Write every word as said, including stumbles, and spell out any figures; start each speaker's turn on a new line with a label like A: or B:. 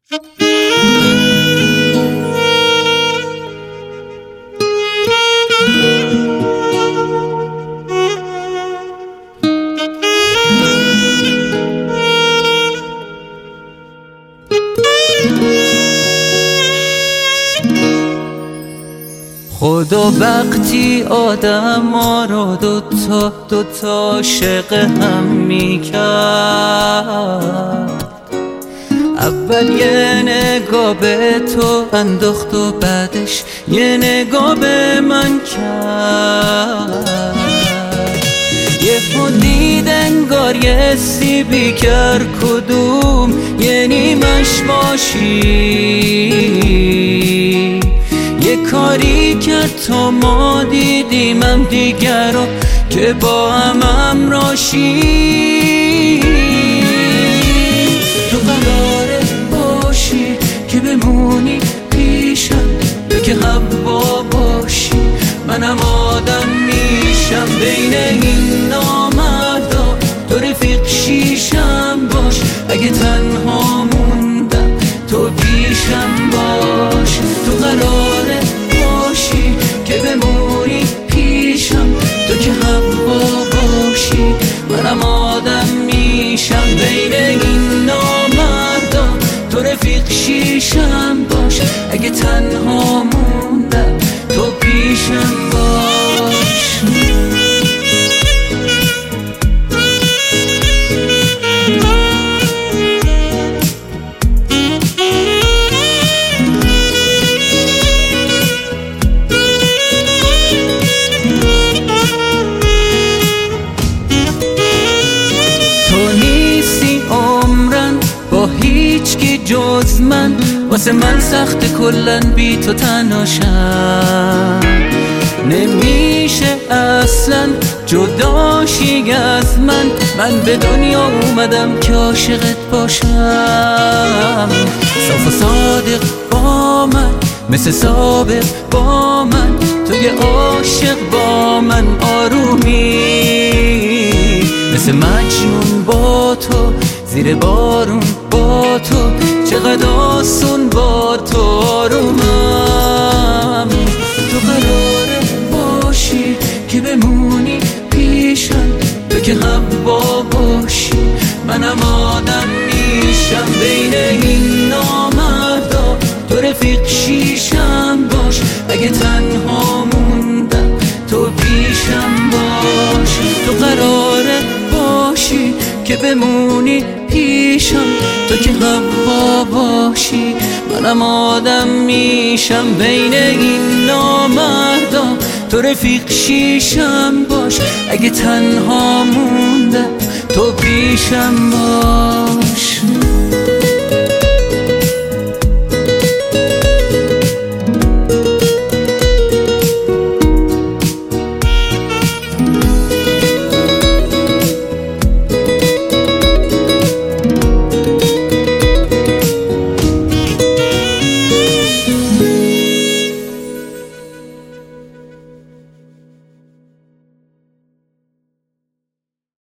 A: خدا وقتی آدم ما رو دوتا دوتا عاشق هم میکرد، اول یه نگاه به تو انداخت و بعدش یه نگاه به من کرد. یه خودید انگار یه سیبی کرد کدوم یه نیمش باشی. یه کاری که تا ما دیدیمم دیگر رو که با هم همراشی. تو قراره باشی که بمونی پیشم، تو که هوا باشی منم آدم میشم. بین این نامردا تو رفیق شیشم باش، اگه تنها موندم تو پیشم باش. تو قراره باشی که بمونی پیشم، تو که هوا باشی منم آدم میشم. بین این نامردا تو رفیق شیشم باش، اگه تنها موندم تو پیشم باش. هیچکی جز من، واسه من سخت کلن بی تو تنهاشم. نمیشه اصلا جداشی از من، من به دنیا اومدم که عاشقت باشم. صاف و صادق با من، مثل سابق با من، تو یه عاشق با من آرومی. مثل مجنون با تو زیر بارون با تو، چقدر آسون با تو آرومم. تو قراره باشی که بمونی پیشم، تو که هوا باشی منم آدم میشم. بین این نامردا تو رفیق شیشم باش، اگه تنها موندم تو پیشم باش. تو قراره باشی که بمونی پیشم، تو که هوا باشی منم آدم میشم. بین این نامردا تو رفیق شیشم باش، اگه تنها موندم تو پیشم باش.